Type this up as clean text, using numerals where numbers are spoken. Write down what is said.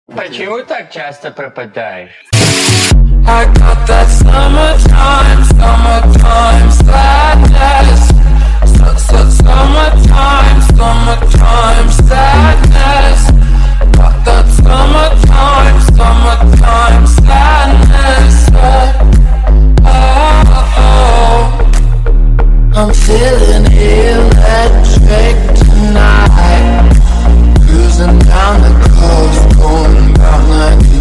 Почему так часто пропадаешь? I got that summertime sadness. Summertime sadness. Got that summertime sadness. Oh. I'm feeling electric tonight. Cruising down the coast, going about 90.